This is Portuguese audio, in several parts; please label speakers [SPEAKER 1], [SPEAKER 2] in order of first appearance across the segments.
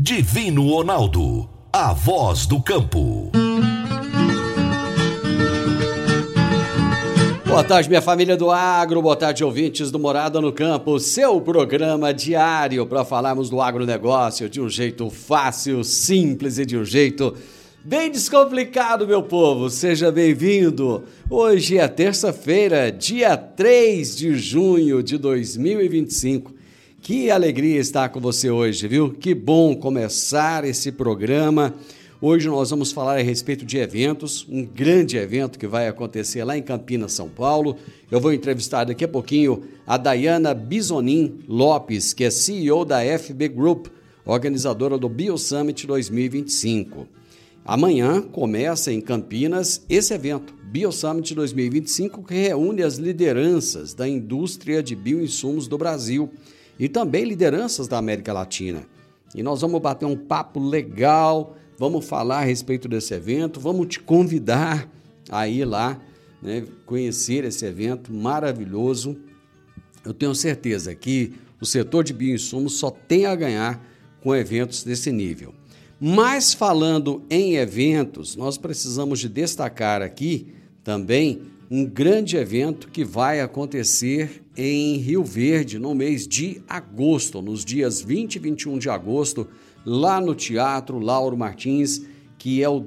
[SPEAKER 1] Divino Ronaldo, a voz do campo.
[SPEAKER 2] Boa tarde, minha família do agro, boa tarde, ouvintes do Morada no Campo, seu programa diário para falarmos do agronegócio de um jeito fácil, simples e de um jeito bem descomplicado, meu povo. Seja bem-vindo. Hoje é terça-feira, dia 3 de junho de 2025. Que alegria estar com você hoje, viu? Que bom começar esse programa. Hoje nós vamos falar a respeito de eventos, um grande evento que vai acontecer lá em Campinas, São Paulo. Eu vou entrevistar daqui a pouquinho a Dayana Bisonin Lopes, que é CEO da FB Group, organizadora do BioSummit 2025. Amanhã começa em Campinas esse evento, BioSummit 2025, que reúne as lideranças da indústria de bioinsumos do Brasil e também lideranças da América Latina. E nós vamos bater um papo legal, vamos falar a respeito desse evento, vamos te convidar a ir lá, né, conhecer esse evento maravilhoso. Eu tenho certeza que o setor de bioinsumos só tem a ganhar com eventos desse nível. Mas falando em eventos, nós precisamos de destacar aqui também um grande evento que vai acontecer em Rio Verde no mês de agosto, nos dias 20 e 21 de agosto, lá no Teatro Lauro Martins, que é o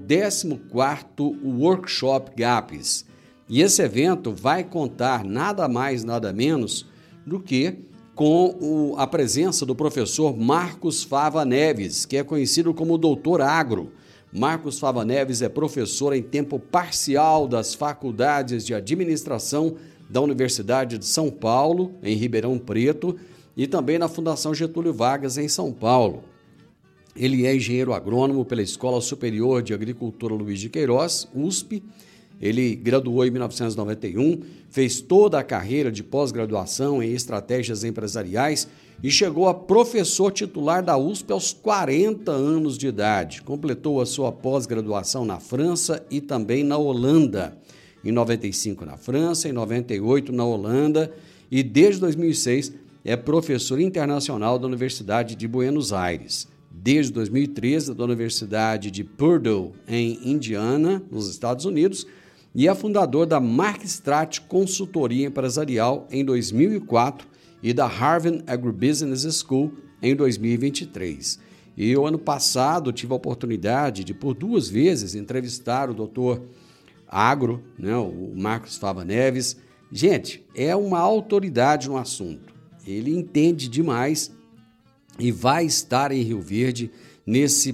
[SPEAKER 2] 14º Workshop GAPS. E esse evento vai contar nada mais, nada menos do que com a presença do professor Marcos Fava Neves, que é conhecido como Doutor Agro. Marcos Fava Neves é professor em tempo parcial das faculdades de administração da Universidade de São Paulo, em Ribeirão Preto, e também na Fundação Getúlio Vargas, em São Paulo. Ele é engenheiro agrônomo pela Escola Superior de Agricultura Luiz de Queiroz, USP. Ele graduou em 1991, fez toda a carreira de pós-graduação em estratégias empresariais e chegou a professor titular da USP aos 40 anos de idade. Completou a sua pós-graduação na França e também na Holanda. Em 95 na França, em 98 na Holanda e desde 2006 é professor internacional da Universidade de Buenos Aires. Desde 2013 da Universidade de Purdue, em Indiana, nos Estados Unidos, e é fundador da Markstrat Consultoria Empresarial em 2004 e da Harvard Agribusiness School em 2023. E o ano passado tive a oportunidade de, por 2 vezes, entrevistar o doutor Agro, né, o Marcos Fava Neves. Gente, é uma autoridade no assunto. Ele entende demais e vai estar em Rio Verde nesse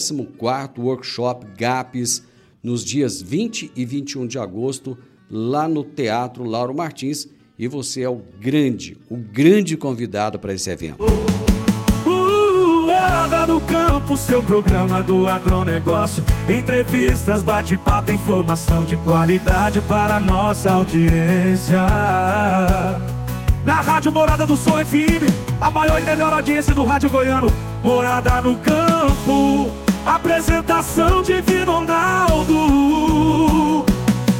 [SPEAKER 2] 14º Workshop GAPS nos dias 20 e 21 de agosto, lá no Teatro Lauro Martins, e você é o grande convidado para esse evento.
[SPEAKER 3] Morada no Campo, seu programa do agronegócio. Entrevistas, bate-papo, informação de qualidade para a nossa audiência. Na Rádio Morada do Sol FM, a maior e melhor audiência do rádio goiano. Morada no Campo, apresentação de Divino Ronaldo.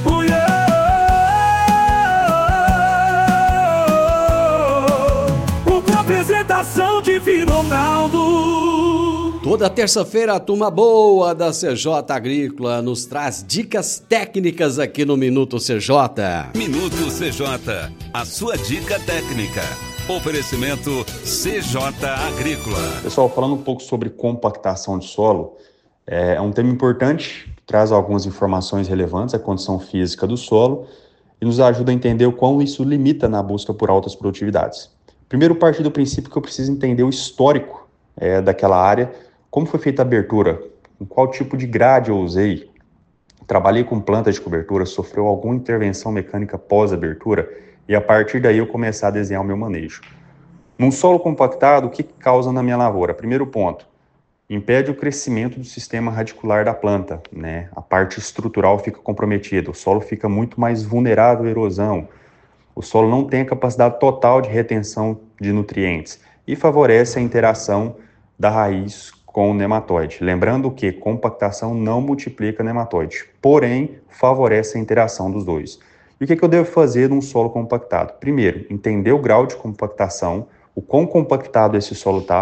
[SPEAKER 3] Apresentação de Divino Ronaldo.
[SPEAKER 2] Toda terça-feira a turma boa da CJ Agrícola nos traz dicas técnicas aqui no Minuto CJ.
[SPEAKER 1] Minuto CJ, a sua dica técnica. Oferecimento CJ Agrícola.
[SPEAKER 4] Pessoal, falando um pouco sobre compactação de solo, é um tema importante, traz algumas informações relevantes à condição física do solo e nos ajuda a entender o quão isso limita na busca por altas produtividades. Primeiro, partir do princípio que eu preciso entender o histórico daquela área, como foi feita a abertura, em qual tipo de grade eu usei, trabalhei com planta de cobertura, sofreu alguma intervenção mecânica pós-abertura, e a partir daí eu começar a desenhar o meu manejo. Num solo compactado, o que causa na minha lavoura? Primeiro ponto, impede o crescimento do sistema radicular da planta, né? A parte estrutural fica comprometida, o solo fica muito mais vulnerável à erosão, o solo não tem a capacidade total de retenção de nutrientes e favorece a interação da raiz com o nematóide. Lembrando que compactação não multiplica nematóide, porém favorece a interação dos dois. E o que eu devo fazer num solo compactado? Primeiro, entender o grau de compactação, o quão compactado esse solo está,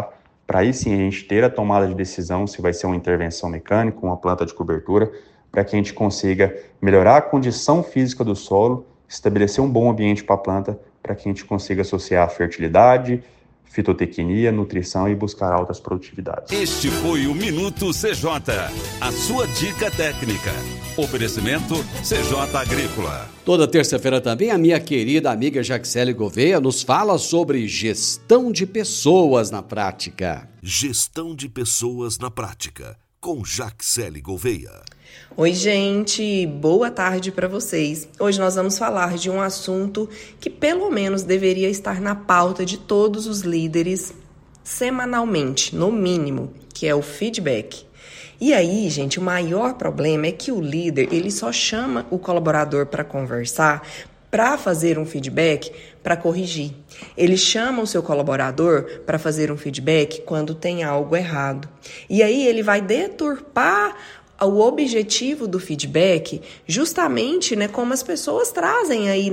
[SPEAKER 4] para aí sim a gente ter a tomada de decisão se vai ser uma intervenção mecânica, uma planta de cobertura, para que a gente consiga melhorar a condição física do solo, estabelecer um bom ambiente para a planta, para que a gente consiga associar a fertilidade, fitotecnia, nutrição e buscar altas produtividades.
[SPEAKER 1] Este foi o Minuto CJ, a sua dica técnica. Oferecimento CJ Agrícola.
[SPEAKER 2] Toda terça-feira também a minha querida amiga Jaxele Gouveia nos fala sobre gestão de pessoas na prática.
[SPEAKER 1] Gestão de pessoas na prática, com Jaxele Gouveia.
[SPEAKER 5] Oi, gente, boa tarde para vocês. Hoje nós vamos falar de um assunto que pelo menos deveria estar na pauta de todos os líderes semanalmente, no mínimo, que é o feedback. E aí, gente, o maior problema é que o líder, ele só chama o colaborador para conversar, para fazer um feedback, para corrigir. Ele chama o seu colaborador para fazer um feedback quando tem algo errado. E aí ele vai deturpar o objetivo do feedback, justamente, né, como as pessoas trazem aí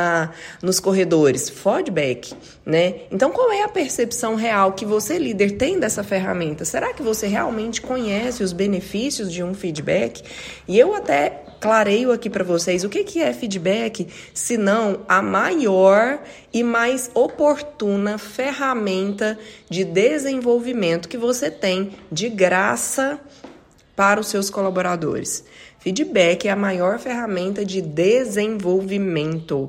[SPEAKER 5] nos corredores, feedback, né? Então, qual é a percepção real que você, líder, tem dessa ferramenta? Será que você realmente conhece os benefícios de um feedback? E eu até clareio aqui para vocês o que é feedback, se não a maior e mais oportuna ferramenta de desenvolvimento que você tem de graça para os seus colaboradores. Feedback é a maior ferramenta de desenvolvimento.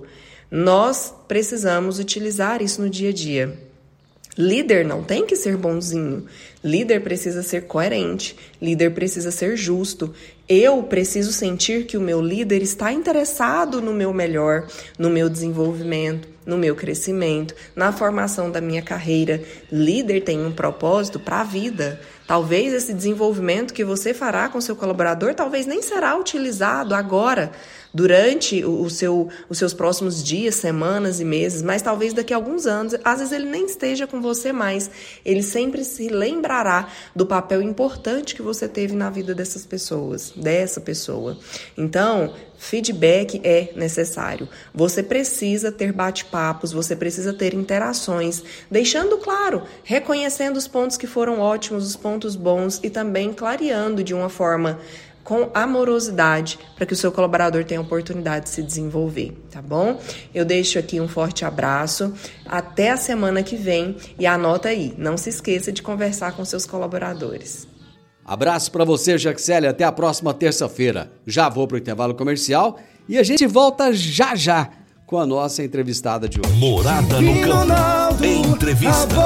[SPEAKER 5] Nós precisamos utilizar isso no dia a dia. Líder não tem que ser bonzinho. Líder precisa ser coerente. Líder precisa ser justo. Eu preciso sentir que o meu líder está interessado no meu melhor, no meu desenvolvimento, no meu crescimento, na formação da minha carreira. Líder tem um propósito para a vida. Talvez esse desenvolvimento que você fará com seu colaborador talvez nem será utilizado agora, durante os seus próximos dias, semanas e meses, mas talvez daqui a alguns anos, às vezes ele nem esteja com você mais. Ele sempre se lembrará do papel importante que você teve na vida dessa pessoa. Então, feedback é necessário. Você precisa ter bate-papos, você precisa ter interações, deixando claro, reconhecendo os pontos que foram ótimos, os pontos bons e também clareando de uma forma com amorosidade para que o seu colaborador tenha a oportunidade de se desenvolver, tá bom? Eu deixo aqui um forte abraço, até a semana que vem e anota aí, não se esqueça de conversar com seus colaboradores.
[SPEAKER 2] Abraço para você, Jaxele, até a próxima terça-feira. Já vou para o intervalo comercial e a gente volta já com a nossa entrevistada de hoje.
[SPEAKER 1] Morada no Campo. Entrevista.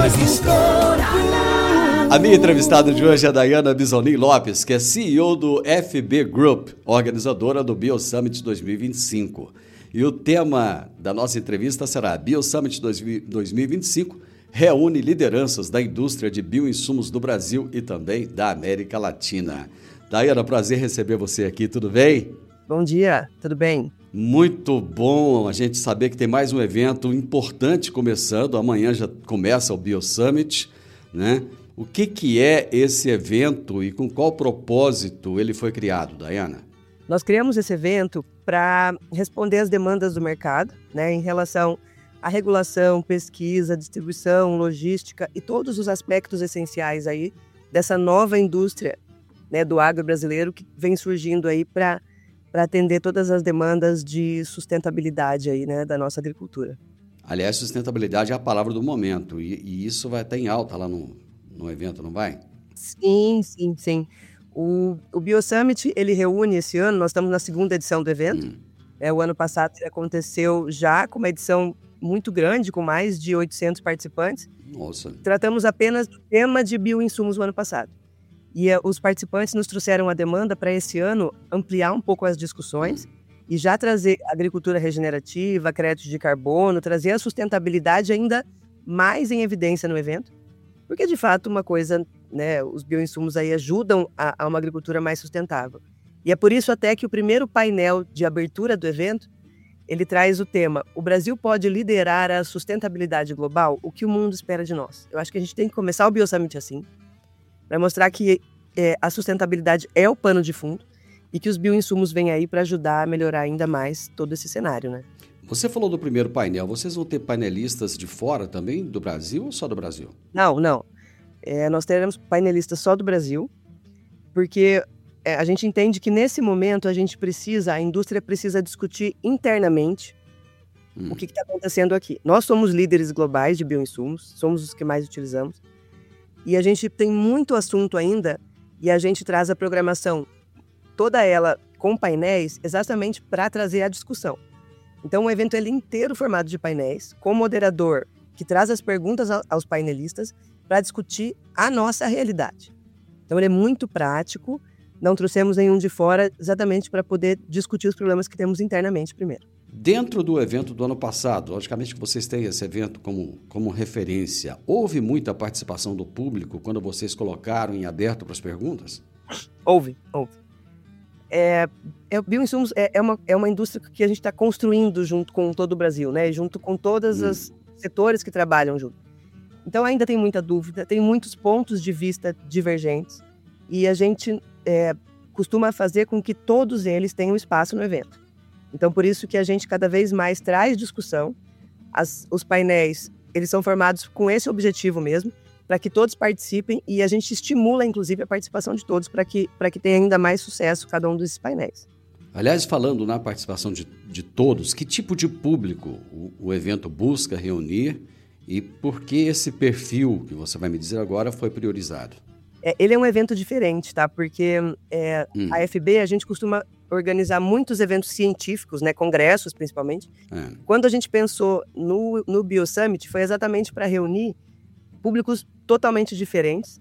[SPEAKER 2] A minha entrevistada de hoje é a Daiana Bisoni Lopes, que é CEO do FB Group, organizadora do BioSummit 2025. E o tema da nossa entrevista será BioSummit 2025 reúne lideranças da indústria de bioinsumos do Brasil e também da América Latina. Daiana, prazer receber você aqui, tudo bem?
[SPEAKER 6] Bom dia, tudo bem?
[SPEAKER 2] Muito bom a gente saber que tem mais um evento importante começando. Amanhã já começa o BioSummit, né? O que é esse evento e com qual propósito ele foi criado, Daiana?
[SPEAKER 6] Nós criamos esse evento para responder às demandas do mercado, né, em relação à regulação, pesquisa, distribuição, logística e todos os aspectos essenciais aí dessa nova indústria, né, do agro brasileiro que vem surgindo aí para atender todas as demandas de sustentabilidade aí, né, da nossa agricultura.
[SPEAKER 2] Aliás, sustentabilidade é a palavra do momento e isso vai estar em alta lá no evento, não vai?
[SPEAKER 6] Sim. O BioSummit, ele reúne esse ano, nós estamos na segunda edição do evento. O ano passado ele aconteceu já com uma edição muito grande, com mais de 800 participantes.
[SPEAKER 2] Nossa. Tratamos
[SPEAKER 6] apenas do tema de bioinsumos no ano passado. E os participantes nos trouxeram a demanda para esse ano ampliar um pouco as discussões e já trazer agricultura regenerativa, crédito de carbono, trazer a sustentabilidade ainda mais em evidência no evento. Porque, de fato, uma coisa, né, os bioinsumos aí ajudam a uma agricultura mais sustentável. E é por isso até que o primeiro painel de abertura do evento, ele traz o tema: o Brasil pode liderar a sustentabilidade global? O que o mundo espera de nós? Eu acho que a gente tem que começar o BioSummit assim, para mostrar que a sustentabilidade é o pano de fundo e que os bioinsumos vêm aí para ajudar a melhorar ainda mais todo esse cenário, né?
[SPEAKER 2] Você falou do primeiro painel. Vocês vão ter painelistas de fora também, do Brasil ou só do Brasil?
[SPEAKER 6] Não. Nós teremos painelistas só do Brasil, porque a gente entende que nesse momento a indústria precisa discutir internamente o que está acontecendo aqui. Nós somos líderes globais de bioinsumos, somos os que mais utilizamos, e a gente tem muito assunto ainda, e a gente traz a programação, toda ela com painéis, exatamente para trazer a discussão. Então, o evento ele é inteiro formado de painéis, com moderador que traz as perguntas aos painelistas para discutir a nossa realidade. Então, ele é muito prático, não trouxemos nenhum de fora, exatamente para poder discutir os problemas que temos internamente primeiro.
[SPEAKER 2] Dentro do evento do ano passado, logicamente que vocês têm esse evento como referência, houve muita participação do público quando vocês colocaram em aberto para as perguntas?
[SPEAKER 6] Houve. Bioinsumos é uma indústria que a gente está construindo junto com todo o Brasil, né? Junto com todos os setores que trabalham junto. Então ainda tem muita dúvida, tem muitos pontos de vista divergentes e a gente costuma fazer com que todos eles tenham espaço no evento. Então por isso que a gente cada vez mais traz discussão, os painéis eles são formados com esse objetivo mesmo, para que todos participem e a gente estimula, inclusive, a participação de todos para que tenha ainda mais sucesso cada um desses painéis.
[SPEAKER 2] Aliás, falando na participação de todos, que tipo de público o evento busca reunir e por que esse perfil, que você vai me dizer agora, foi priorizado?
[SPEAKER 6] Ele é um evento diferente, tá? Porque a FB, a gente costuma organizar muitos eventos científicos, né? Congressos, principalmente. Quando a gente pensou no BioSummit, foi exatamente para reunir públicos totalmente diferentes.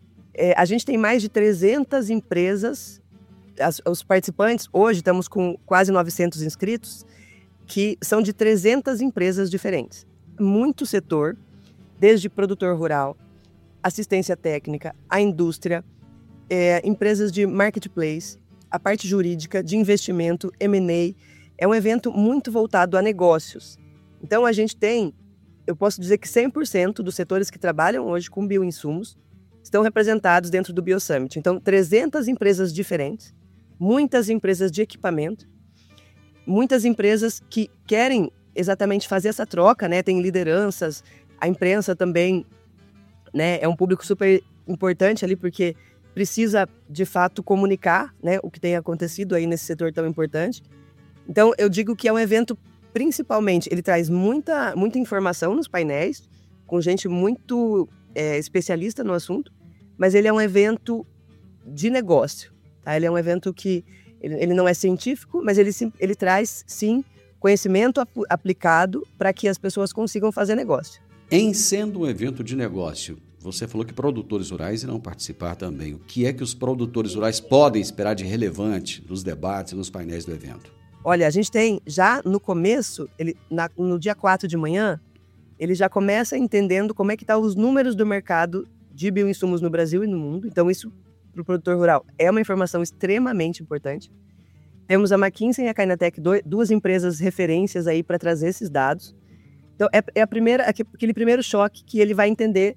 [SPEAKER 6] A gente tem mais de 300 empresas, os participantes, hoje estamos com quase 900 inscritos, que são de 300 empresas diferentes. Muito setor, desde produtor rural, assistência técnica, a indústria, empresas de marketplace, a parte jurídica, de investimento, M&A. É um evento muito voltado a negócios. Então a gente tem, eu posso dizer que 100% dos setores que trabalham hoje com bioinsumos estão representados dentro do BioSummit. Então, 300 empresas diferentes, muitas empresas de equipamento, muitas empresas que querem exatamente fazer essa troca, né? Tem lideranças, a imprensa também, né? É um público super importante ali, porque precisa, de fato, comunicar, né? O que tem acontecido aí nesse setor tão importante. Então, eu digo que é um evento, principalmente, ele traz muita informação nos painéis, com gente muito especialista no assunto, mas ele é um evento de negócio, tá? Ele é um evento que ele não é científico, mas ele traz, sim, conhecimento aplicado para que as pessoas consigam fazer negócio.
[SPEAKER 2] Em sendo um evento de negócio, você falou que produtores rurais irão participar também. O que é que os produtores rurais podem esperar de relevante nos debates e nos painéis do evento?
[SPEAKER 6] Olha, a gente tem, já no começo, no dia 4 de manhã, ele já começa entendendo como é que estão os números do mercado de bioinsumos no Brasil e no mundo. Então, isso, para o produtor rural, é uma informação extremamente importante. Temos a McKinsey e a Kainatec, duas empresas referências aí para trazer esses dados. Então, aquele primeiro choque que ele vai entender,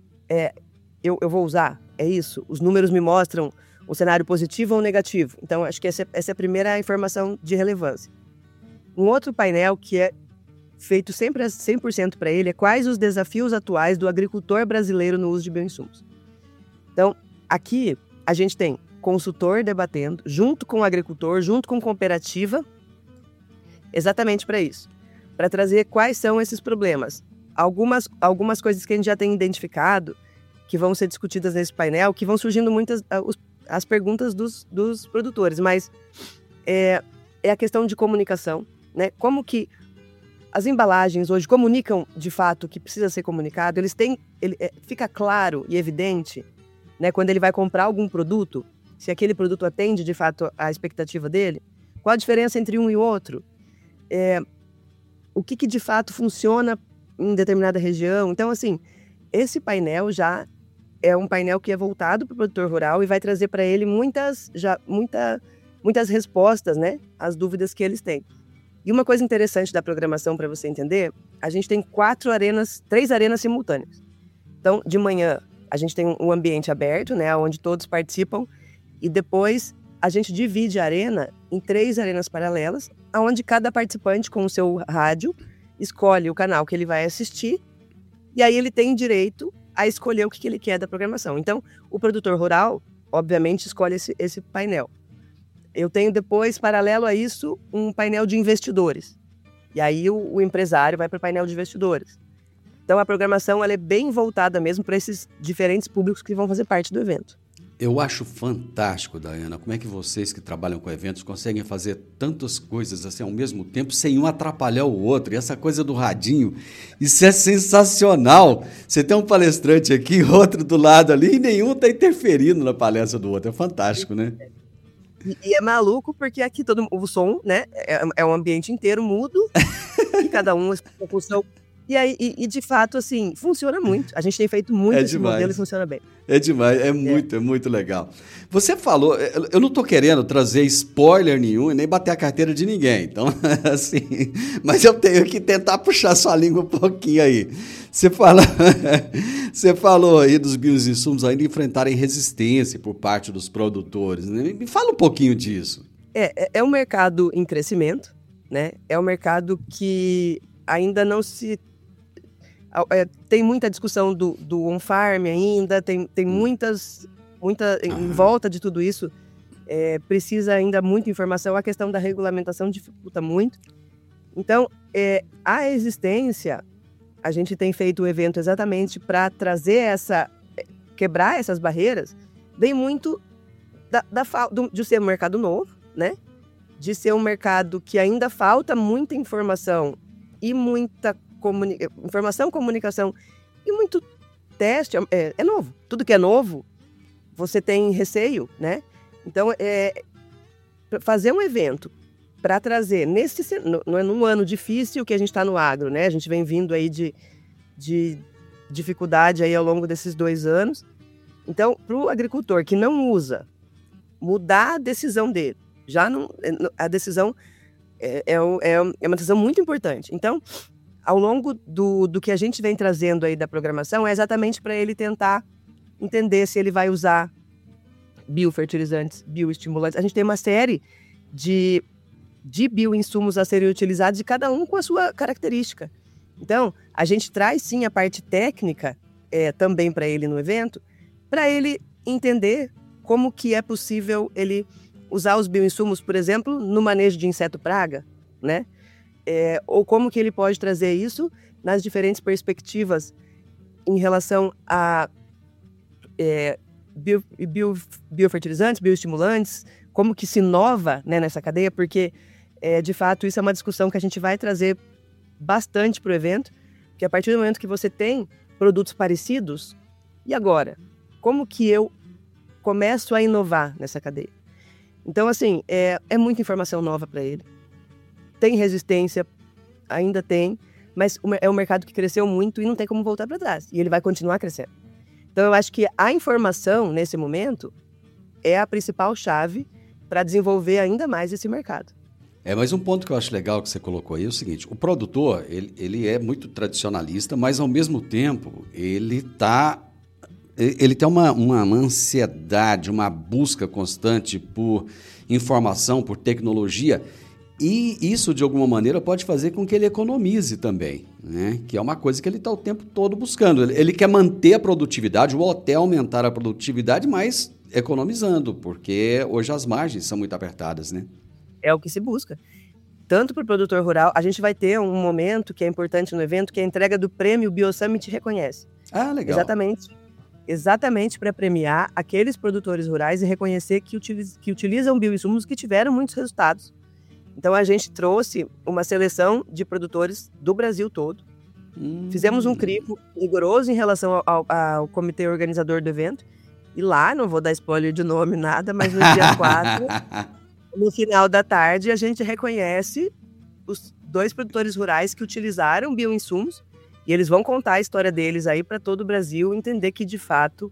[SPEAKER 6] eu vou usar, é isso? Os números me mostram um cenário positivo ou negativo? Então, acho que essa é a primeira informação de relevância. Um outro painel que é feito sempre 100% para ele é quais os desafios atuais do agricultor brasileiro no uso de bioinsumos. Então, aqui a gente tem consultor debatendo, junto com o agricultor, junto com cooperativa, exatamente para isso. Para trazer quais são esses problemas. Algumas coisas que a gente já tem identificado, que vão ser discutidas nesse painel, que vão surgindo muitas as perguntas dos produtores, mas é a questão de comunicação, né? Como que as embalagens hoje comunicam de fato o que precisa ser comunicado, fica claro e evidente, né, quando ele vai comprar algum produto, se aquele produto atende de fato à expectativa dele, qual a diferença entre um e o outro, o que de fato funciona em determinada região. Então, assim, esse painel já é um painel que é voltado para o produtor rural e vai trazer para ele muitas respostas, né, às dúvidas que eles têm. E uma coisa interessante da programação, para você entender, a gente tem 3 arenas simultâneas. Então, de manhã, a gente tem um ambiente aberto, né, onde todos participam, e depois a gente divide a arena em 3 arenas paralelas, onde cada participante, com o seu rádio, escolhe o canal que ele vai assistir, e aí ele tem direito a escolher o que ele quer da programação. Então, o produtor rural, obviamente, escolhe esse painel. Eu tenho depois, paralelo a isso, um painel de investidores. E aí o empresário vai para o painel de investidores. Então, a programação ela é bem voltada mesmo para esses diferentes públicos que vão fazer parte do evento.
[SPEAKER 2] Eu acho fantástico, Daiana, como é que vocês que trabalham com eventos conseguem fazer tantas coisas assim ao mesmo tempo, sem um atrapalhar o outro. E essa coisa do radinho, isso é sensacional. Você tem um palestrante aqui, outro do lado ali, e nenhum está interferindo na palestra do outro. É fantástico, né?
[SPEAKER 6] E é maluco porque aqui o som, né, é um ambiente inteiro mudo, e cada um com o seu... E aí, de fato, assim, funciona muito. A gente tem feito muito esse modelo e funciona bem.
[SPEAKER 2] É demais, é muito legal. Você falou, eu não estou querendo trazer spoiler nenhum e nem bater a carteira de ninguém, então, assim, mas eu tenho que tentar puxar sua língua um pouquinho aí. Você falou aí dos bioinsumos ainda enfrentarem resistência por parte dos produtores, né? Me fala um pouquinho disso.
[SPEAKER 6] É um mercado em crescimento, né? É um mercado que ainda não se... tem muita discussão do on-farm ainda, tem muita em volta de tudo isso, precisa ainda muita informação, a questão da regulamentação dificulta muito. Então, a existência, a gente tem feito o evento exatamente para trazer quebrar essas barreiras, vem muito de ser um mercado novo, né? De ser um mercado que ainda falta muita informação e muita informação, comunicação e muito teste, é novo. Tudo que é novo, você tem receio, né? Então, fazer um evento para trazer, num ano difícil que a gente está no agro, né? A gente vem vindo aí de dificuldade aí ao longo desses 2 anos. Então, para o agricultor que não usa, mudar a decisão dele. A decisão é uma decisão muito importante. Então, ao longo do que a gente vem trazendo aí da programação, é exatamente para ele tentar entender se ele vai usar biofertilizantes, bioestimulantes. A gente tem uma série de bioinsumos a serem utilizados e cada um com a sua característica. Então, a gente traz sim a parte técnica também para ele no evento, para ele entender como que é possível ele usar os bioinsumos, por exemplo, no manejo de inseto-praga, né? Ou como que ele pode trazer isso nas diferentes perspectivas em relação a biofertilizantes, bioestimulantes, como que se inova, né, nessa cadeia, porque, de fato, isso é uma discussão que a gente vai trazer bastante para o evento, porque a partir do momento que você tem produtos parecidos, e agora? Como que eu começo a inovar nessa cadeia? Então, assim, é muita informação nova para ele. Tem resistência, ainda tem, mas é um mercado que cresceu muito e não tem como voltar para trás. E ele vai continuar crescendo. Então, eu acho que a informação, nesse momento, é a principal chave para desenvolver ainda mais esse mercado.
[SPEAKER 2] Mas um ponto que eu acho legal que você colocou aí é o seguinte, o produtor, ele é muito tradicionalista, mas, ao mesmo tempo, ele tem uma ansiedade, uma busca constante por informação, por tecnologia. E isso, de alguma maneira, pode fazer com que ele economize também, né? Que é uma coisa que ele está o tempo todo buscando. Ele quer manter a produtividade ou até aumentar a produtividade, mas economizando, porque hoje as margens são muito apertadas, né?
[SPEAKER 6] É o que se busca. Tanto para o produtor rural, a gente vai ter um momento que é importante no evento, que é a entrega do prêmio BioSummit Reconhece.
[SPEAKER 2] Ah, legal.
[SPEAKER 6] Exatamente para premiar aqueles produtores rurais e reconhecer que utilizam bioinsumos que tiveram muitos resultados. Então, a gente trouxe uma seleção de produtores do Brasil todo. Fizemos um crivo rigoroso em relação ao comitê organizador do evento. E lá, não vou dar spoiler de nome, nada, mas no dia 4, no final da tarde, a gente reconhece os 2 produtores rurais que utilizaram bioinsumos. E eles vão contar a história deles aí para todo o Brasil, entender que, de fato,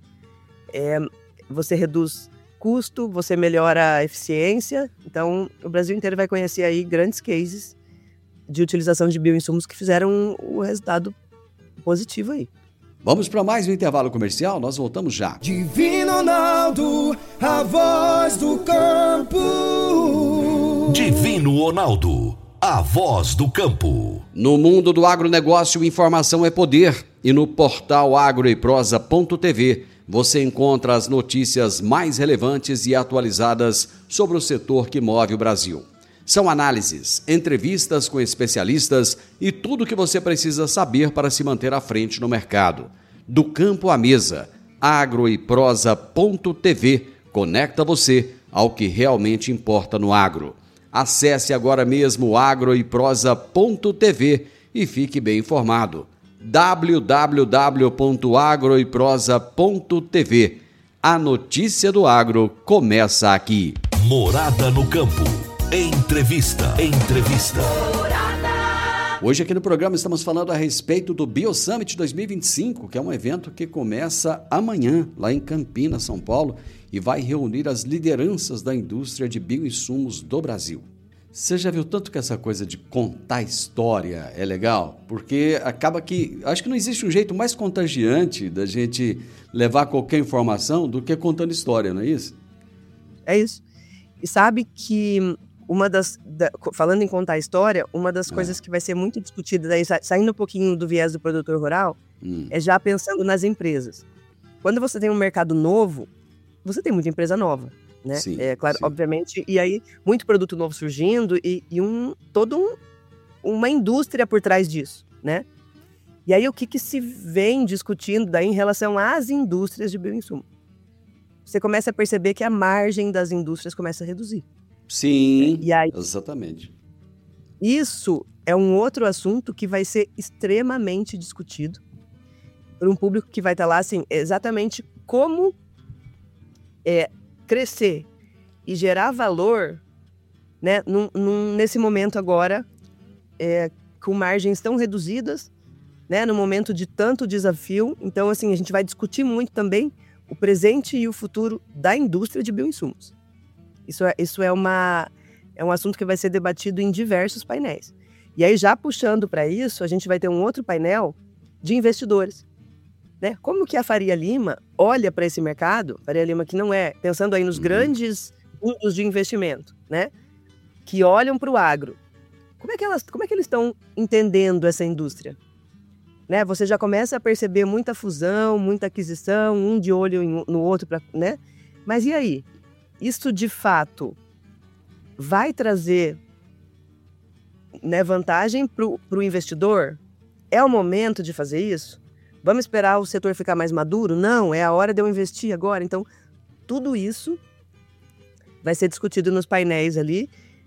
[SPEAKER 6] você reduz custo, você melhora a eficiência. Então, o Brasil inteiro vai conhecer aí grandes cases de utilização de bioinsumos que fizeram o resultado positivo aí.
[SPEAKER 2] Vamos para mais um intervalo comercial, nós voltamos já.
[SPEAKER 7] Divino Ronaldo, a voz do campo.
[SPEAKER 1] Divino Ronaldo,
[SPEAKER 8] a voz do campo.
[SPEAKER 2] No mundo do agronegócio, informação é poder. E no portal agroeprosa.tv você encontra as notícias mais relevantes e atualizadas sobre o setor que move o Brasil. São análises, entrevistas com especialistas e tudo o que você precisa saber para se manter à frente no mercado. Do campo à mesa, agroeprosa.tv conecta você ao que realmente importa no agro. Acesse agora mesmo agroeprosa.tv e fique bem informado. www.agroeprosa.tv. A notícia do agro começa aqui.
[SPEAKER 8] Morada no campo. Entrevista.
[SPEAKER 2] Hoje aqui no programa estamos falando a respeito do BioSummit 2025, que é um evento que começa amanhã lá em Campinas, São Paulo, e vai reunir as lideranças da indústria de bioinsumos do Brasil. Você já viu tanto que essa coisa de contar história é legal? Porque acaba que... Acho que não existe um jeito mais contagiante da gente levar qualquer informação do que contando história, não é isso?
[SPEAKER 6] É isso. E sabe que falando em contar história, uma das coisas que vai ser muito discutida, daí, saindo um pouquinho do viés do produtor rural, é já pensando nas empresas. Quando você tem um mercado novo, você tem muita empresa nova. Né?
[SPEAKER 2] Sim,
[SPEAKER 6] é claro,
[SPEAKER 2] sim.
[SPEAKER 6] Obviamente, e aí muito produto novo surgindo e uma indústria por trás disso, né? E aí o que se vem discutindo daí em relação às indústrias de bioinsumo? Você começa a perceber que a margem das indústrias começa a reduzir.
[SPEAKER 2] Sim,
[SPEAKER 6] e aí,
[SPEAKER 2] exatamente.
[SPEAKER 6] Isso é um outro assunto que vai ser extremamente discutido por um público que vai estar lá, assim, exatamente como crescer e gerar valor, né, nesse momento agora, com margens tão reduzidas, né, no momento de tanto desafio. Então, assim, a gente vai discutir muito também o presente e o futuro da indústria de bioinsumos. Isso é um assunto que vai ser debatido em diversos painéis. E aí, já puxando para isso, a gente vai ter um outro painel de investidores. Né? Como que a Faria Lima olha para esse mercado, Faria Lima que não é, pensando aí nos grandes fundos de investimento, né? Que olham para o agro. Como é que eles estão entendendo essa indústria? Né? Você já começa a perceber muita fusão, muita aquisição, um de olho no outro, né? Mas e aí? Isso de fato vai trazer, né, vantagem para o investidor? É o momento de fazer isso? Vamos esperar o setor ficar mais maduro? Não, é a hora de eu investir agora. Então, tudo isso vai ser discutido nos painéis ali.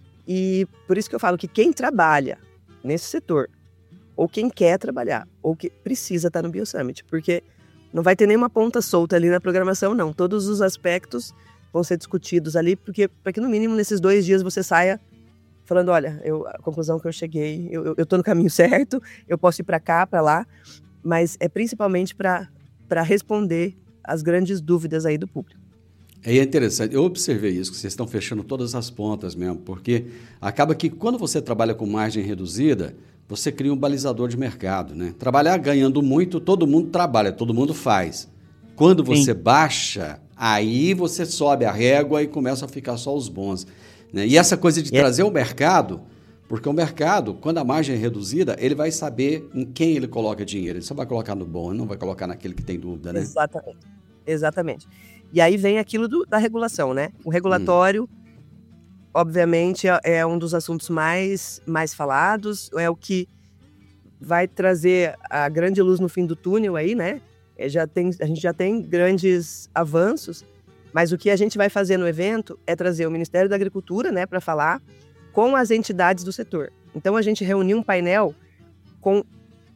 [SPEAKER 6] E por isso que eu falo que quem trabalha nesse setor, ou quem quer trabalhar, ou que precisa estar no BioSummit, porque não vai ter nenhuma ponta solta ali na programação, não. Todos os aspectos vão ser discutidos ali, para que no mínimo nesses 2 dias você saia falando, olha, a conclusão que eu cheguei, eu estou no caminho certo, eu posso ir para cá, para lá, mas é principalmente para responder as grandes dúvidas aí do público.
[SPEAKER 2] É interessante, eu observei isso, que vocês estão fechando todas as pontas mesmo, porque acaba que quando você trabalha com margem reduzida, você cria um balizador de mercado, né? Trabalhar ganhando muito, todo mundo trabalha, todo mundo faz. Quando você baixa, aí você sobe a régua e começa a ficar só os bons, né? E essa coisa de trazer o mercado... Porque o mercado, quando a margem é reduzida, ele vai saber em quem ele coloca dinheiro. Ele só vai colocar no bom, ele não vai colocar naquele que tem dúvida, né?
[SPEAKER 6] Exatamente. E aí vem aquilo da regulação, né? O regulatório, obviamente, é um dos assuntos mais falados, é o que vai trazer a grande luz no fim do túnel aí, né? A gente já tem grandes avanços, mas o que a gente vai fazer no evento é trazer o Ministério da Agricultura, né, para falar com as entidades do setor. Então, a gente reuniu um painel com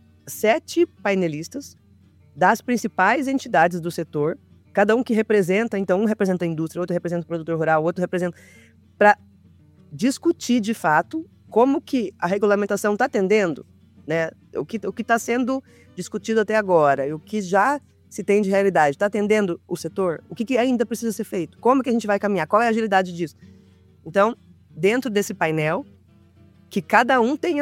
[SPEAKER 6] 7 painelistas das principais entidades do setor, cada um que representa, então, um representa a indústria, outro representa o produtor rural, outro representa... para discutir, de fato, como que a regulamentação está atendendo, né? O que está sendo discutido até agora, e o que já se tem de realidade, está atendendo o setor? O que ainda precisa ser feito? Como que a gente vai caminhar? Qual é a agilidade disso? Então, dentro desse painel, que cada um tem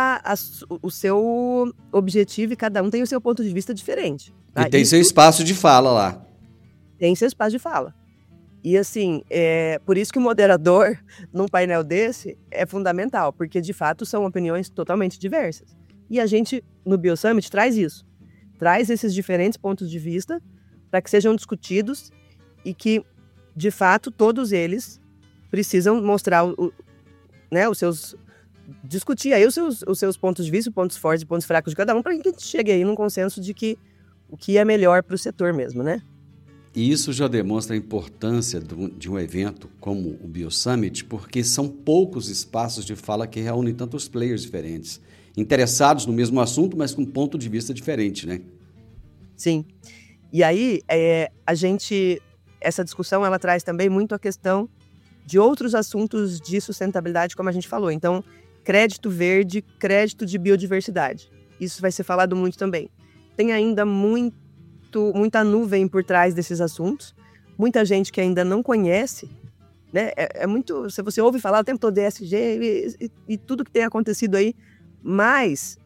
[SPEAKER 6] o seu objetivo e cada um tem o seu ponto de vista diferente. Tá?
[SPEAKER 2] E tem seu espaço de fala lá.
[SPEAKER 6] Tem seu espaço de fala. E assim, por isso que o moderador num painel desse é fundamental, porque de fato são opiniões totalmente diversas. E a gente, no BioSummit, traz isso. Traz esses diferentes pontos de vista para que sejam discutidos e que, de fato, todos eles precisam mostrar os seus... discutir aí os seus pontos de vista, pontos fortes e pontos fracos de cada um, para que a gente chegue aí num consenso de que o que é melhor para o setor mesmo, né?
[SPEAKER 2] E isso já demonstra a importância de um evento como o BioSummit, porque são poucos espaços de fala que reúnem tantos players diferentes, interessados no mesmo assunto, mas com um ponto de vista diferente, né?
[SPEAKER 6] Sim. E aí, essa discussão, ela traz também muito a questão de outros assuntos de sustentabilidade, como a gente falou. Então, crédito verde, crédito de biodiversidade. Isso vai ser falado muito também. Tem ainda muita nuvem por trás desses assuntos, muita gente que ainda não conhece, né? Muito, se você ouve falar o tempo todo de ESG e tudo que tem acontecido aí, mas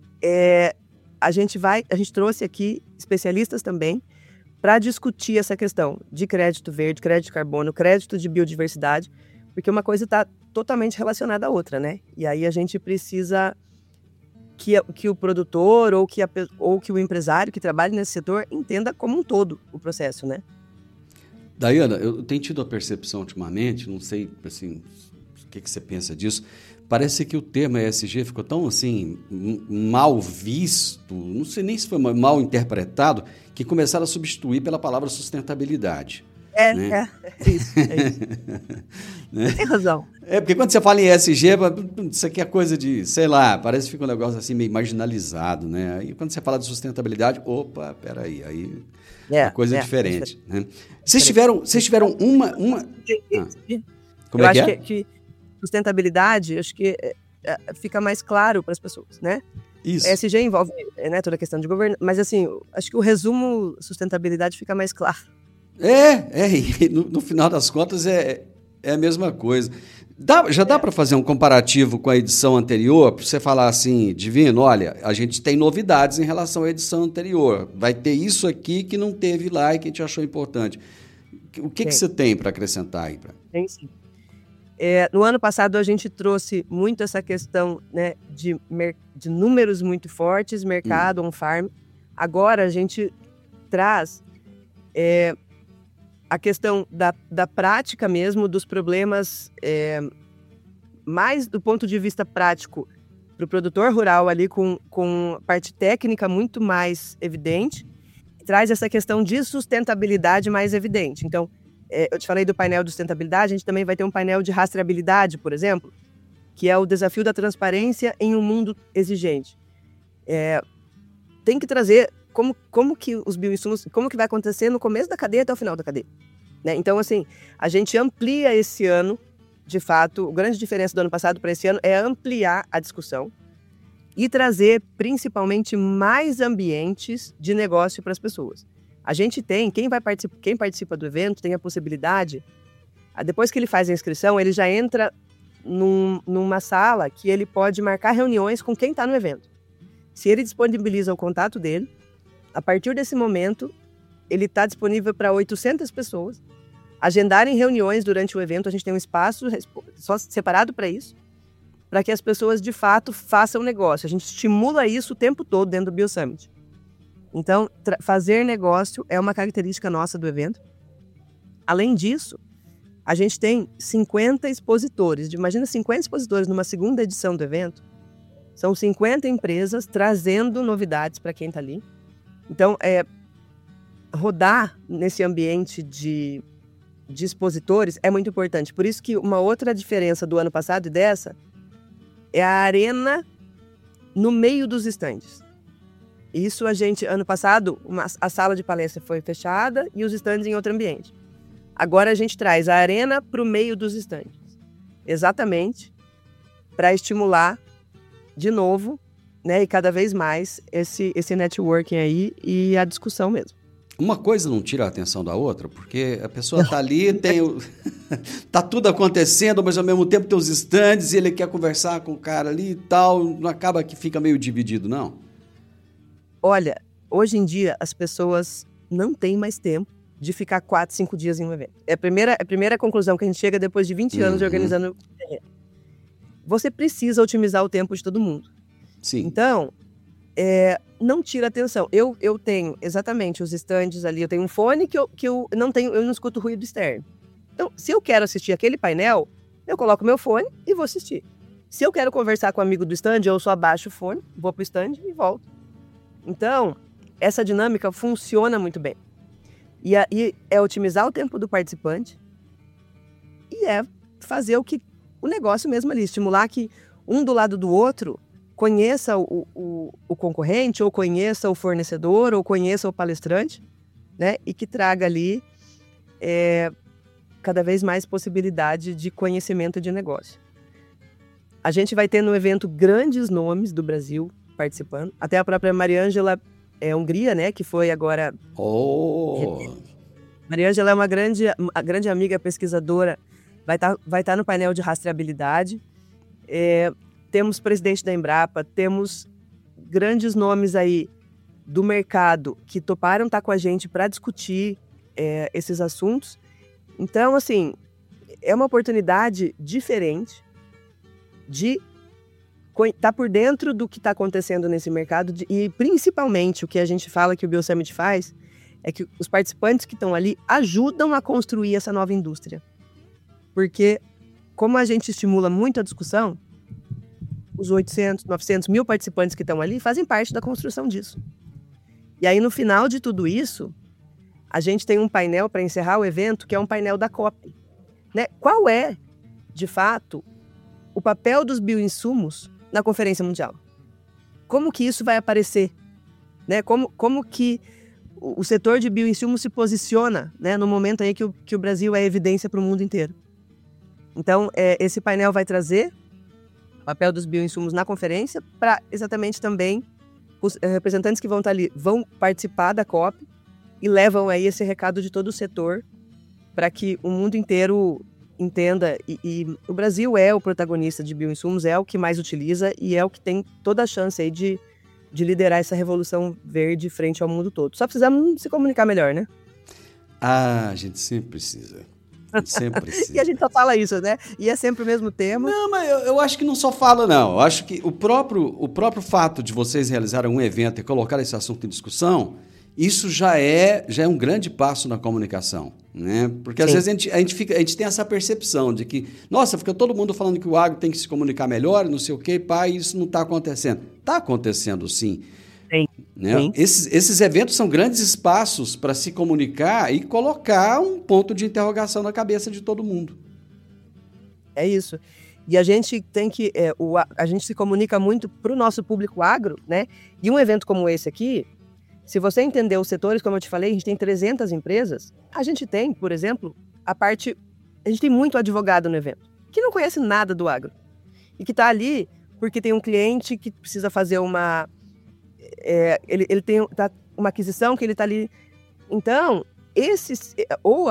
[SPEAKER 6] a gente trouxe aqui especialistas também para discutir essa questão de crédito verde, crédito de carbono, crédito de biodiversidade, porque uma coisa está totalmente relacionada à outra, né? E aí a gente precisa que o produtor ou que o empresário que trabalha nesse setor entenda como um todo o processo, né?
[SPEAKER 2] Daiana, eu tenho tido a percepção ultimamente, não sei assim, o que você pensa disso, parece que o termo ESG ficou tão assim mal visto, não sei nem se foi mal interpretado, que começaram a substituir pela palavra sustentabilidade.
[SPEAKER 6] É isso.
[SPEAKER 2] Né?
[SPEAKER 6] Tem razão.
[SPEAKER 2] Porque quando você fala em ESG, isso aqui é coisa de, sei lá, parece que fica um negócio assim meio marginalizado, né? Aí quando você fala de sustentabilidade, opa, peraí, aí a coisa é diferente. Né? Vocês tiveram uma... Como
[SPEAKER 6] eu
[SPEAKER 2] é
[SPEAKER 6] acho que sustentabilidade, acho que fica mais claro para as pessoas, né?
[SPEAKER 2] Isso.
[SPEAKER 6] ESG envolve, né, toda a questão de governo, mas assim, acho que o resumo sustentabilidade fica mais claro.
[SPEAKER 2] E no final das contas é a mesma coisa. Já dá para fazer um comparativo com a edição anterior, para você falar assim, Divino, olha, a gente tem novidades em relação à edição anterior, vai ter isso aqui que não teve lá e que a gente achou importante. O que você tem para acrescentar aí?
[SPEAKER 6] Tem sim. No ano passado a gente trouxe muito essa questão, né, de números muito fortes, mercado, on-farm. Agora a gente traz a questão da prática mesmo, dos problemas mais do ponto de vista prático para o produtor rural ali com parte técnica muito mais evidente, traz essa questão de sustentabilidade mais evidente. Então, eu te falei do painel de sustentabilidade, a gente também vai ter um painel de rastreabilidade, por exemplo, que é o desafio da transparência em um mundo exigente. Tem que trazer como que os bioinsumos, como que vai acontecer no começo da cadeia até o final da cadeia. Né? Então, assim, a gente amplia esse ano, de fato, a grande diferença do ano passado para esse ano é ampliar a discussão e trazer, principalmente, mais ambientes de negócio para as pessoas. A gente tem, quem participa do evento tem a possibilidade, depois que ele faz a inscrição, ele já entra numa sala que ele pode marcar reuniões com quem está no evento. Se ele disponibiliza o contato dele, a partir desse momento, ele está disponível para 800 pessoas agendarem reuniões durante o evento. A gente tem um espaço só separado para isso, para que as pessoas, de fato, façam negócio. A gente estimula isso o tempo todo dentro do BioSummit. Então, fazer negócio é uma característica nossa do evento. Além disso, a gente tem 50 expositores. Imagina 50 expositores numa segunda edição do evento. São 50 empresas trazendo novidades para quem está ali. Então, rodar nesse ambiente de expositores é muito importante. Por isso que uma outra diferença do ano passado e dessa é a arena no meio dos estandes. Isso ano passado, a sala de palestra foi fechada e os estandes em outro ambiente. Agora a gente traz a arena para o meio dos estandes. Exatamente para estimular de novo, né, e cada vez mais esse networking aí e a discussão mesmo.
[SPEAKER 2] Uma coisa não tira a atenção da outra, porque a pessoa está ali, tá tudo acontecendo, mas ao mesmo tempo tem os estandes e ele quer conversar com o cara ali e tal, não acaba que fica meio dividido, não?
[SPEAKER 6] Olha, hoje em dia as pessoas não têm mais tempo de ficar 4, 5 dias em um evento. É a primeira conclusão que a gente chega depois de 20 anos de organizando. Você precisa otimizar o tempo de todo mundo.
[SPEAKER 2] Sim.
[SPEAKER 6] Então, não tira atenção. Eu tenho exatamente os estandes ali, eu tenho um fone que eu não escuto ruído externo. Então, se eu quero assistir aquele painel, eu coloco meu fone e vou assistir. Se eu quero conversar com o amigo do stand, eu só abaixo o fone, vou pro stand e volto. Então, essa dinâmica funciona muito bem. E é otimizar o tempo do participante e é fazer o negócio mesmo ali, estimular que um do lado do outro conheça o concorrente, ou conheça o fornecedor, ou conheça o palestrante, né? E que traga ali cada vez mais possibilidade de conhecimento de negócio. A gente vai ter no evento grandes nomes do Brasil participando, até a própria Mariângela Hungria, né? Que foi agora... Mariângela é uma grande amiga pesquisadora, vai estar no painel de rastreabilidade. Temos presidente da Embrapa, temos grandes nomes aí do mercado que toparam estar com a gente para discutir esses assuntos. Então, assim, é uma oportunidade diferente de estar por dentro do que está acontecendo nesse mercado e, principalmente, o que a gente fala que o BioSummit faz é que os participantes que estão ali ajudam a construir essa nova indústria. Porque, como a gente estimula muito a discussão, os 800, 900 mil participantes que estão ali fazem parte da construção disso. E aí, no final de tudo isso, a gente tem um painel para encerrar o evento, que é um painel da COP. Né? Qual é, de fato, o papel dos bioinsumos na Conferência Mundial? Como que isso vai aparecer? Né? Como que o setor de bioinsumos se posiciona, né, no momento aí que o Brasil é evidência para o mundo inteiro? Então, esse painel vai trazer o papel dos bioinsumos na conferência para exatamente também os representantes que vão estar ali vão participar da COP e levam aí esse recado de todo o setor para que o mundo inteiro entenda. E o Brasil é o protagonista de bioinsumos, é o que mais utiliza e é o que tem toda a chance aí de liderar essa revolução verde frente ao mundo todo. Só precisamos se comunicar melhor, né?
[SPEAKER 2] A gente sempre precisa. Sempre precisa.
[SPEAKER 6] E a gente só fala isso, né? E é sempre o mesmo tema.
[SPEAKER 2] Não, mas eu acho que não só fala, não. Eu acho que o próprio fato de vocês realizarem um evento e colocar esse assunto em discussão, isso já é um grande passo na comunicação, né? Porque às vezes a gente tem essa percepção de que, nossa, fica todo mundo falando que o agro tem que se comunicar melhor, não sei o quê, pá, e isso não está acontecendo. Está acontecendo, sim.
[SPEAKER 6] Sim.
[SPEAKER 2] Né?
[SPEAKER 6] Sim.
[SPEAKER 2] Esses eventos são grandes espaços para se comunicar e colocar um ponto de interrogação na cabeça de todo mundo.
[SPEAKER 6] É isso. E a gente tem que... a gente se comunica muito para o nosso público agro, né? E um evento como esse aqui, se você entender os setores, como eu te falei, a gente tem 300 empresas. A gente tem, por exemplo, a gente tem muito advogado no evento, que não conhece nada do agro. E que está ali porque tem um cliente que precisa fazer uma... ele tem uma aquisição que ele está ali. Então, ou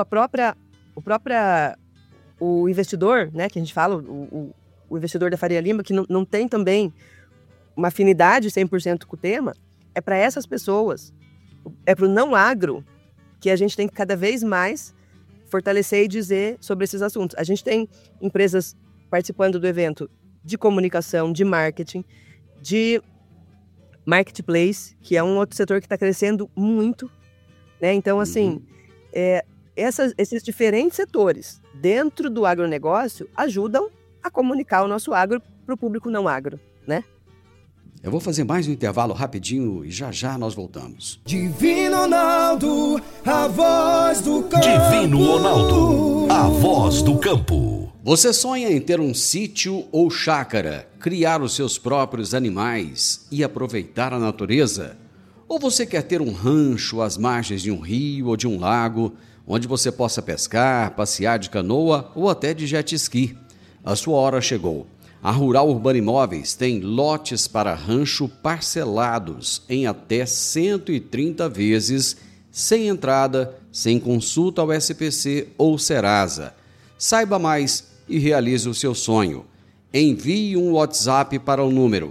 [SPEAKER 6] o investidor, né, que a gente fala, o investidor da Faria Lima, que não tem também uma afinidade 100% com o tema, é para essas pessoas, é para o não agro, que a gente tem que cada vez mais fortalecer e dizer sobre esses assuntos. A gente tem empresas participando do evento de comunicação, de marketing, de marketplace, que é um outro setor que está crescendo muito, né? Então, assim, esses diferentes setores dentro do agronegócio ajudam a comunicar o nosso agro para o público não agro, né?
[SPEAKER 2] Eu vou fazer mais um intervalo rapidinho e já nós voltamos.
[SPEAKER 7] Divino Ronaldo, a voz do campo.
[SPEAKER 8] Divino Ronaldo, a voz do campo.
[SPEAKER 2] Você sonha em ter um sítio ou chácara, criar os seus próprios animais e aproveitar a natureza? Ou você quer ter um rancho às margens de um rio ou de um lago, onde você possa pescar, passear de canoa ou até de jet ski? A sua hora chegou. A Rural Urbana Imóveis tem lotes para rancho parcelados em até 130 vezes, sem entrada, sem consulta ao SPC ou Serasa. Saiba mais e realize o seu sonho. Envie um WhatsApp para o número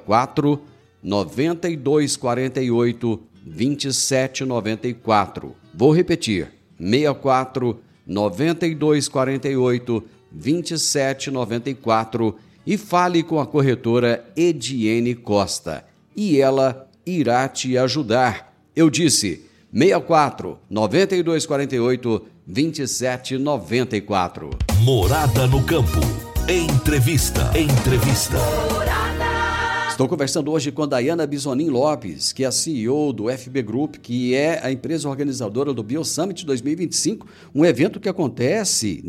[SPEAKER 2] 64 9248 2794. Vou repetir, 64 9248 2794 e fale com a corretora Ediene Costa. E ela irá te ajudar. Eu disse, 64 9248 2794.
[SPEAKER 8] Morada no Campo. Entrevista.
[SPEAKER 2] Estou conversando hoje com Dayana Bisonin Lopes, que é a CEO do FB Group, que é a empresa organizadora do BioSummit 2025, um evento que acontece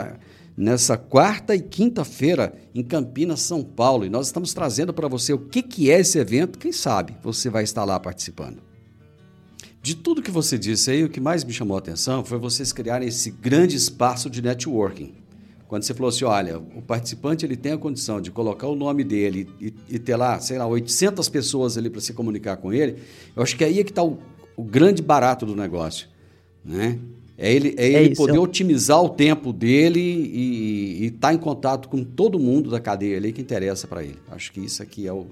[SPEAKER 2] nessa quarta e quinta-feira em Campinas, São Paulo. E nós estamos trazendo para você o que é esse evento. Quem sabe você vai estar lá participando. De tudo que você disse aí, o que mais me chamou a atenção foi vocês criarem esse grande espaço de networking. Quando você falou assim, olha, o participante ele tem a condição de colocar o nome dele e ter lá, 800 pessoas ali para se comunicar com ele, eu acho que aí é que está o grande barato do negócio, né? É ele poder otimizar o tempo dele e estar em contato com todo mundo da cadeia ali que interessa para ele. Acho que isso aqui é o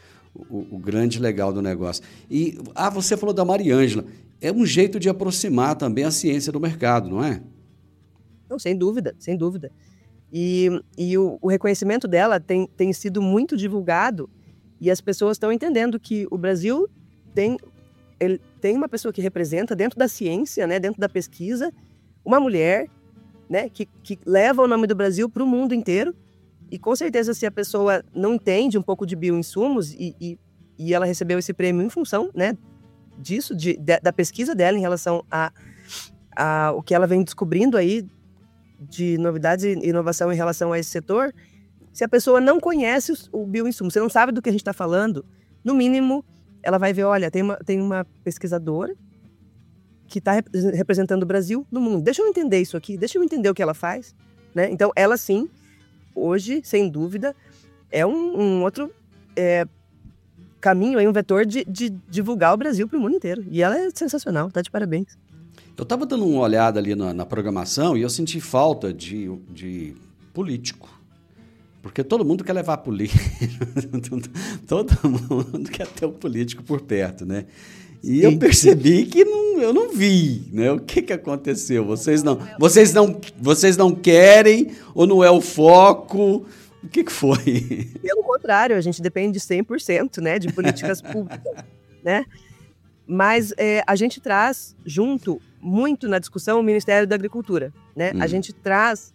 [SPEAKER 2] grande legal do negócio. E você falou da Mariângela. É um jeito de aproximar também a ciência do mercado, não é?
[SPEAKER 6] Não, sem dúvida, sem dúvida. E o reconhecimento dela tem sido muito divulgado e as pessoas estão entendendo que o Brasil tem uma pessoa que representa dentro da ciência, né, dentro da pesquisa, uma mulher, né, que leva o nome do Brasil para o mundo inteiro. E com certeza, se a pessoa não entende um pouco de bioinsumos e ela recebeu esse prêmio em função, né, disso, da pesquisa dela em relação a o que ela vem descobrindo aí de novidades e inovação em relação a esse setor, se a pessoa não conhece o bioinsumo, você não sabe do que a gente está falando, no mínimo, ela vai ver, olha, tem uma pesquisadora que está representando o Brasil no mundo. Deixa eu entender isso aqui, deixa eu entender o que ela faz, né? Então, ela sim, hoje, sem dúvida, é um outro caminho, um vetor de divulgar o Brasil para o mundo inteiro. E ela é sensacional, tá de parabéns.
[SPEAKER 2] Eu estava dando uma olhada ali na programação e eu senti falta de político. Porque todo mundo quer levar político. Todo mundo quer ter um político por perto, né? E eu percebi que eu não vi, né? O que aconteceu? Vocês não querem ou não é o foco? O que foi?
[SPEAKER 6] Pelo contrário, a gente depende 100%, né, de políticas públicas, né? Mas a gente traz junto muito na discussão o Ministério da Agricultura, né? A gente traz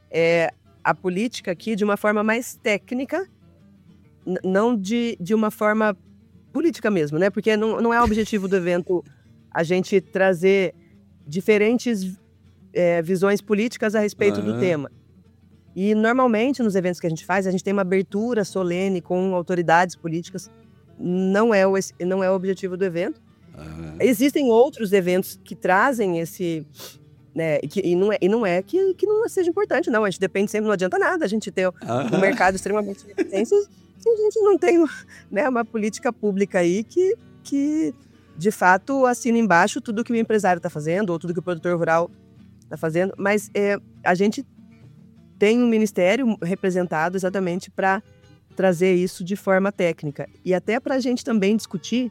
[SPEAKER 6] a política aqui de uma forma mais técnica, não de uma forma política mesmo, né? Porque não é o objetivo do evento a gente trazer diferentes visões políticas a respeito do tema. E normalmente nos eventos que a gente faz, a gente tem uma abertura solene com autoridades políticas. Não é o objetivo do evento. Existem outros eventos que trazem esse, né, e não é que não seja importante, não. A gente depende sempre, não adianta nada a gente ter um mercado extremamente de evidências se a gente não tem, né, uma política pública aí que de fato assina embaixo tudo que o empresário está fazendo ou tudo que o produtor rural está fazendo. Mas a gente tem um ministério representado exatamente para trazer isso de forma técnica e até para a gente também discutir.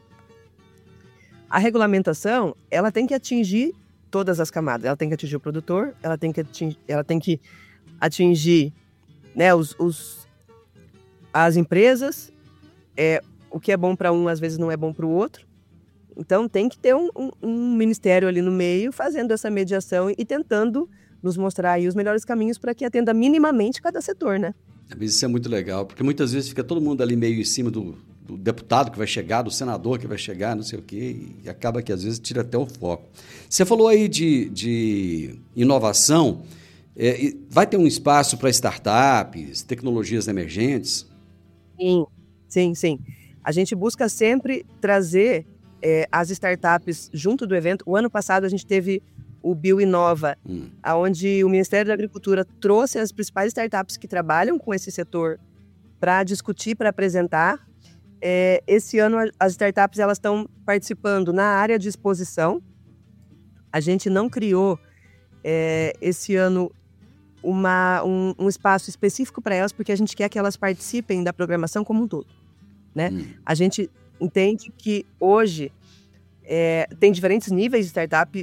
[SPEAKER 6] A regulamentação, ela tem que atingir todas as camadas. Ela tem que atingir o produtor, ela tem que atingir, né, as empresas. O que é bom para um, às vezes, não é bom para o outro. Então, tem que ter um ministério ali no meio fazendo essa mediação e tentando nos mostrar aí os melhores caminhos para que atenda minimamente cada setor, né?
[SPEAKER 2] Isso é muito legal, porque muitas vezes fica todo mundo ali meio em cima do deputado que vai chegar, do senador que vai chegar, não sei o quê, e acaba que às vezes tira até o foco. Você falou aí de inovação, vai ter um espaço para startups, tecnologias emergentes?
[SPEAKER 6] Sim. A gente busca sempre trazer as startups junto do evento. O ano passado a gente teve o BioInova, onde o Ministério da Agricultura trouxe as principais startups que trabalham com esse setor para discutir, para apresentar. Esse ano as startups elas estão participando na área de exposição. A gente não criou esse ano um espaço específico para elas, porque a gente quer que elas participem da programação como um todo, né? A gente entende que hoje tem diferentes níveis de startup e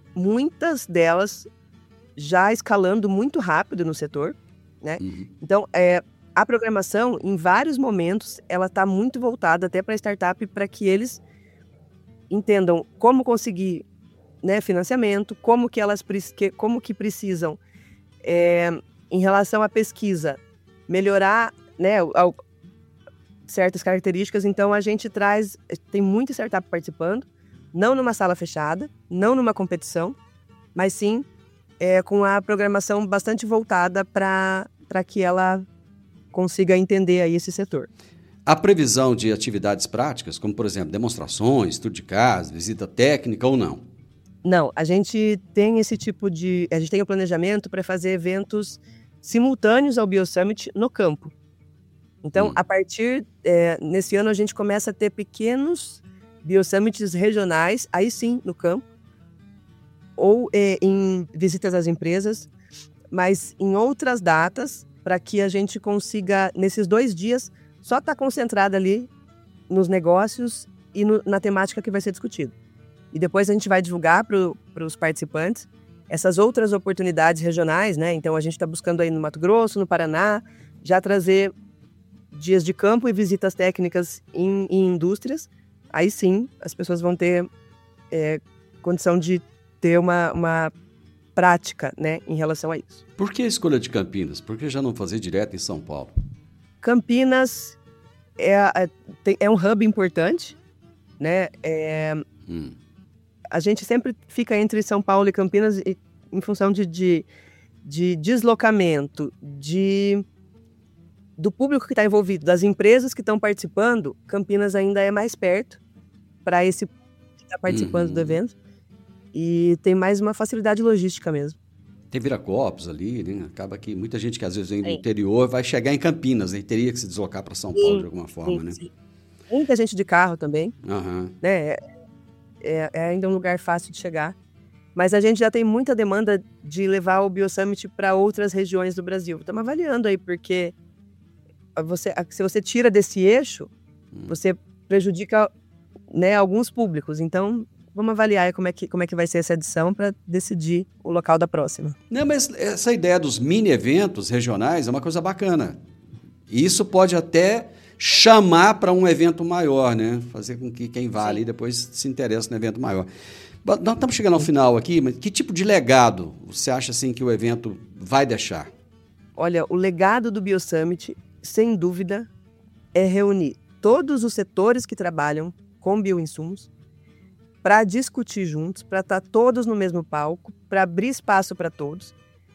[SPEAKER 6] muitas delas já escalando muito rápido no setor, né? Então, a programação, em vários momentos, ela está muito voltada até para a startup, para que eles entendam como conseguir, né, financiamento, como que precisam, em relação à pesquisa, melhorar, né, certas características. Então, a gente tem muita startup participando, não numa sala fechada, não numa competição, mas sim com a programação bastante voltada para que ela consiga entender aí esse setor.
[SPEAKER 2] A previsão de atividades práticas, como, por exemplo, demonstrações, estudo de caso, visita técnica ou não?
[SPEAKER 6] Não, a gente tem esse tipo de... A gente tem o planejamento para fazer eventos simultâneos ao BioSummit no campo. Então, a partir... nesse ano, a gente começa a ter pequenos BioSummits regionais, aí sim, no campo, ou em visitas às empresas, mas em outras datas, para que a gente consiga, nesses 2 dias, só estar concentrada ali nos negócios e na temática que vai ser discutida. E depois a gente vai divulgar para os participantes essas outras oportunidades regionais, né? Então, a gente está buscando aí no Mato Grosso, no Paraná, já trazer dias de campo e visitas técnicas em indústrias. Aí sim, as pessoas vão ter condição de ter uma prática, né, em relação a isso.
[SPEAKER 2] Por que a escolha de Campinas? Por que já não fazer direto em São Paulo? Campinas
[SPEAKER 6] é um hub importante, né? A gente sempre fica entre São Paulo e Campinas em função de deslocamento, do público que está envolvido, das empresas que estão participando. Campinas ainda é mais perto para esse que está participando do evento. E tem mais uma facilidade logística mesmo.
[SPEAKER 2] Tem Viracopos ali, né? Acaba que muita gente que às vezes vem do interior vai chegar em Campinas, né? E teria que se deslocar para São Paulo de alguma forma, né?
[SPEAKER 6] Sim. Muita gente de carro também, né? É ainda um lugar fácil de chegar. Mas a gente já tem muita demanda de levar o BioSummit para outras regiões do Brasil. Estamos avaliando aí, porque se você tira desse eixo, você prejudica, né, alguns públicos. Então, vamos avaliar como é que vai ser essa edição para decidir o local da próxima.
[SPEAKER 2] Não, mas essa ideia dos mini-eventos regionais é uma coisa bacana. E isso pode até chamar para um evento maior, né? Fazer com que quem vá ali depois se interesse no evento maior. Nós estamos chegando ao final aqui, mas que tipo de legado você acha assim, que o evento vai deixar?
[SPEAKER 6] Olha, o legado do BioSummit, sem dúvida, é reunir todos os setores que trabalham com bioinsumos para discutir juntos, para estar todos no mesmo palco, para abrir espaço para todos,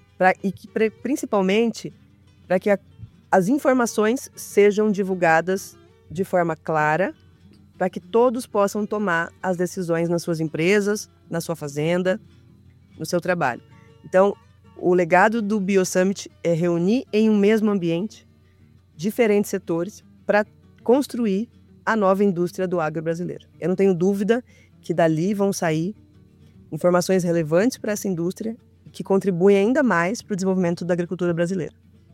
[SPEAKER 6] principalmente para que as informações sejam divulgadas de forma clara, para que todos possam tomar as decisões nas suas empresas, na sua fazenda, no seu trabalho. Então, o legado do BioSummit é reunir em um mesmo ambiente diferentes setores para construir a nova indústria do agro brasileiro. Eu não tenho dúvida que dali vão sair informações relevantes para essa indústria que contribuem ainda mais para o desenvolvimento da agricultura brasileira.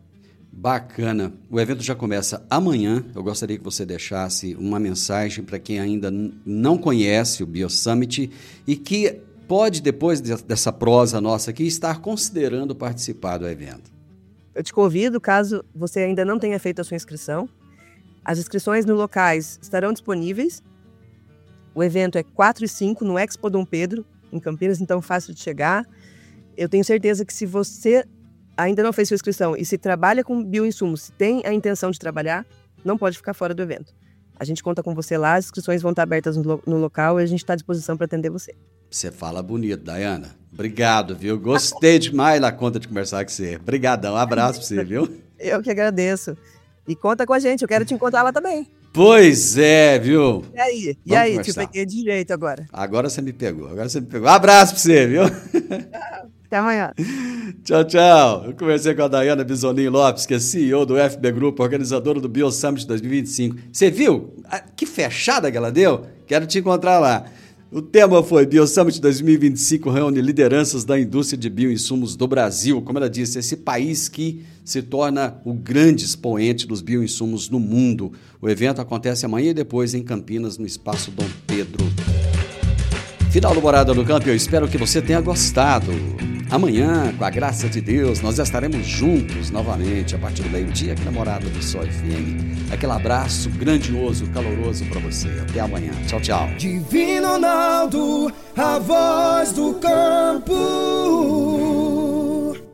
[SPEAKER 2] Bacana. O evento já começa amanhã. Eu gostaria que você deixasse uma mensagem para quem ainda não conhece o BioSummit e que pode, depois dessa prosa nossa aqui, estar considerando participar do evento.
[SPEAKER 6] Eu te convido, caso você ainda não tenha feito a sua inscrição. As inscrições nos locais estarão disponíveis. O evento é 4 e 5 no Expo Dom Pedro, em Campinas, então fácil de chegar. Eu tenho certeza que se você ainda não fez sua inscrição e se trabalha com bioinsumos, se tem a intenção de trabalhar, não pode ficar fora do evento. A gente conta com você lá, as inscrições vão estar abertas no local e a gente está à disposição para atender você.
[SPEAKER 2] Você fala bonito, Dayana. Obrigado, viu? Gostei demais da conta de conversar com você. Obrigadão, um abraço para você, viu?
[SPEAKER 6] Eu que agradeço. E conta com a gente, eu quero te encontrar lá também.
[SPEAKER 2] Pois é, viu?
[SPEAKER 6] E aí, te peguei de jeito agora.
[SPEAKER 2] Agora você me pegou. Um abraço pra você, viu?
[SPEAKER 6] Até amanhã.
[SPEAKER 2] Tchau, tchau. Eu conversei com a Dayana Bisonin Lopes, que é CEO do FB Group, organizadora do BioSummit 2025. Você viu? Que fechada que ela deu? Quero te encontrar lá. O tema foi BioSummit 2025 reúne lideranças da indústria de bioinsumos do Brasil. Como ela disse, esse país que se torna o grande expoente dos bioinsumos no mundo. O evento acontece amanhã e depois em Campinas, no Espaço Dom Pedro. Final do Morada no Campo, eu espero que você tenha gostado. Amanhã, com a graça de Deus, nós estaremos juntos novamente a partir do meio-dia aqui na Morada do Sol FM. Aquele abraço grandioso, caloroso para você. Até amanhã. Tchau, tchau.
[SPEAKER 7] Divino Ronaldo, a voz do campo.